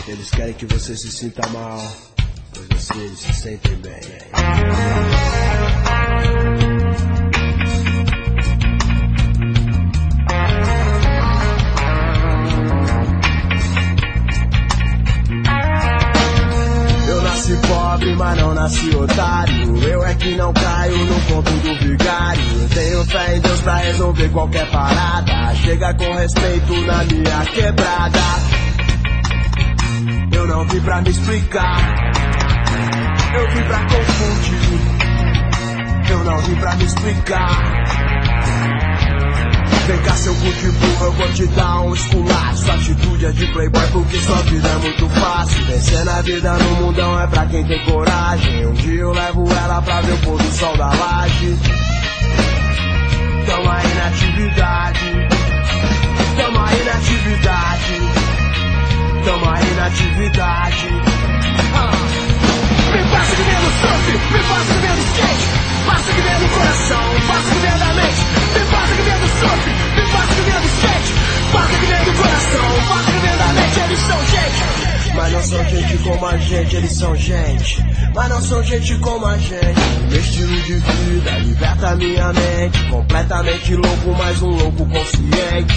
Eles querem que você se sinta mal, mas vocês se sentem bem. Eu nasci pobre, mas não nasci otário. Eu é que não caio no conto do vigário. Eu tenho fé em Deus pra resolver qualquer parada. Chega com respeito na minha quebrada. Eu não vim pra me explicar, eu vim pra confundir. Eu não vim pra me explicar. Vem cá, seu cu de burro, eu vou te dar um esculacho. Sua atitude é de playboy porque sua vida é muito fácil. Vencer na vida no mundão é pra quem tem coragem. Um dia eu levo ela pra ver o pôr do sol da laje. Tamo aí na atividade, tamo aí na atividade, tamo aí na atividade. Me passa que vem no surf, me passa que vem no skate, passa que vem no coração, passa que vem da mente. Me passa que vem no surf, me passa que vem no skate, passa que vem do coração, passa que vem da mente. Eles são gente, mas não são gente como a gente. Eles são gente, mas não são gente como a gente. Meu estilo de vida liberta minha mente. Completamente louco, mas um louco consciente.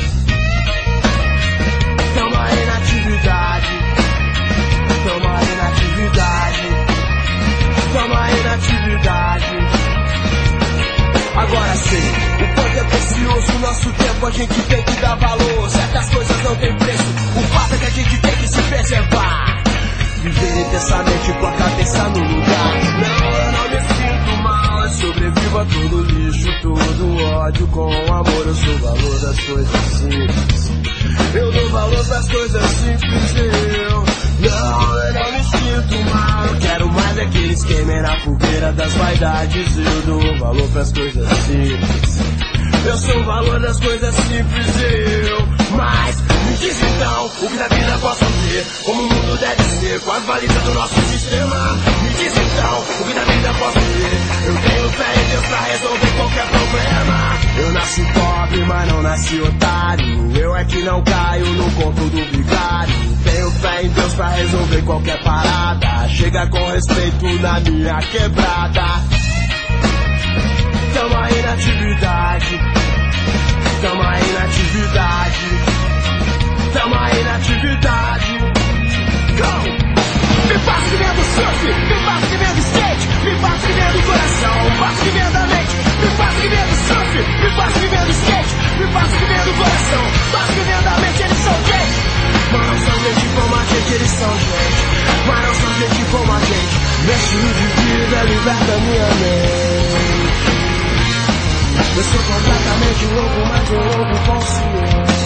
Tamo aí na atividade, tamo aí na atividade, tamo aí na atividade. Agora sim, o ponto é precioso, nosso tempo a gente tem que dar valor. Certas coisas não tem preço, o fato é que a gente tem que se preservar. Viver intensamente com a cabeça no lugar. Não, eu não me sinto mal, eu sobrevivo a todo lixo, todo ódio. Com amor eu sou o valor das coisas simples. Eu dou valor pras coisas simples, eu não me sinto mal. Eu quero mais é que eles queimem na fogueira das vaidades. Eu dou valor pras coisas simples. Eu sou o valor das coisas simples, mas me diz então, o que da vida posso ter, como o mundo deve ser, com as balizas do nosso sistema. Me diz então, o que da vida posso ter. Eu tenho fé em Deus pra resolver qualquer problema. Eu nasci pobre, mas não nasci otário. Eu é que não caio no conto do vigário. Tenho fé em Deus pra resolver qualquer parada. Chega com respeito na minha quebrada. Tamo aí na atividade, tamo aí na atividade, tamo aí na atividade. Go! Me passa que vem do surf, me passa que vem do skate, me passa que vem do coração, passa que vem da mente. Me passa que vem do surf, me passa que vem do skate, me passa que vem do coração, passa que vem da mente. Eles são gente, mas não são gente como a gente. Eles são gente, mas não são gente como a gente. Meu estilo de vida liberta minha mente. Eu sou completamente louco, mas um louco consciente.